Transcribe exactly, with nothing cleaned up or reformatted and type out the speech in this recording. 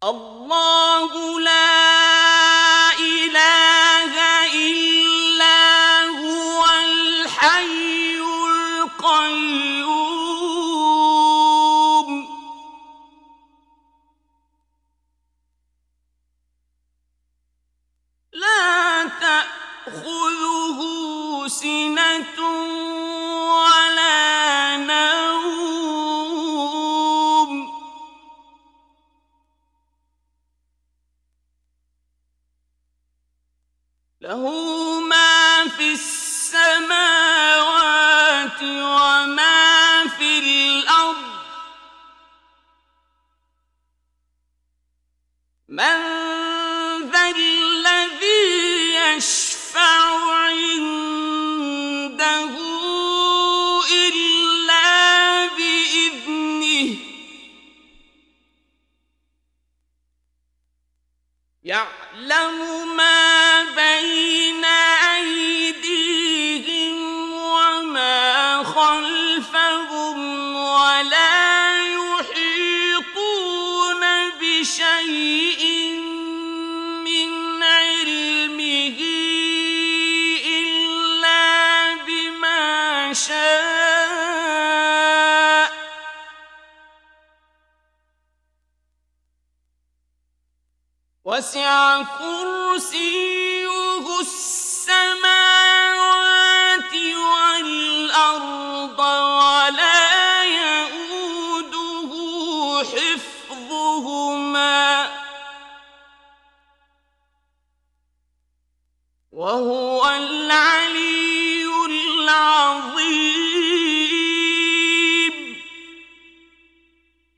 الله لا إله إلا هو الحي القيوم لا تأخذه سنة ولا نوم له ما في السماوات وما في الأرض من ذا الذي يشفع عنده إلا بإذنه يعلم ما بين أيديهم وما خلفهم ولا يحيطون بشيء من علمه إلا بما شاء وسع كرسيه السماوات والأرض ولا يئوده حفظهما